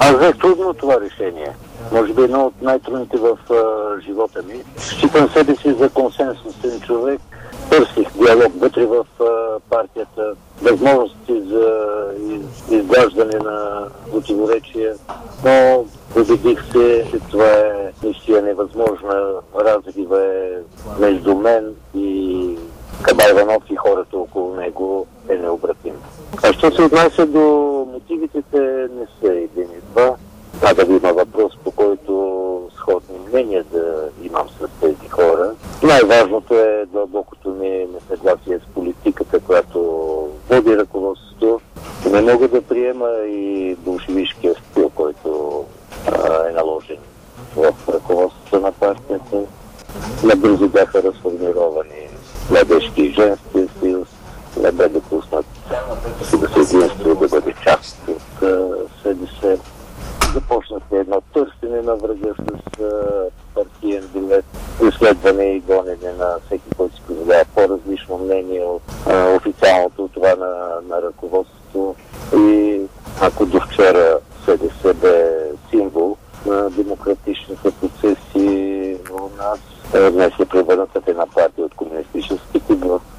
Аз взех трудно това решение. Може би едно от най-трудните в живота ми. Считам себе си за консенсусен човек. Търсих диалог вътре в партията, възможности за изграждане на противоречия, но убедих се, че това е мисия невъзможна. Разрива е между мен и Кабай Иванов и хората около него е необратим. А що се отнася до мотивите, те не са един и два. Да има въпрос, по който сходни мнения да имам с тези хора. Най-важното е дълбокото ми несъгласие с политиката, която води ръководството. Не мога да приема и болшевишкия стил, който е наложен в ръководството на партията. Набързо бяха разформировани младежки и женски съюз. Не бе допуснат съединство да бъде част от СДС. Започнахме едно търсене на врага с партиен билет, преследване и гонене на всеки, който си позволява по-различно мнение от официалното това на ръководството. И ако до вчера СДС бе символ на демократичните процеси у нас, днес е превърната в една партия от комунистически тип в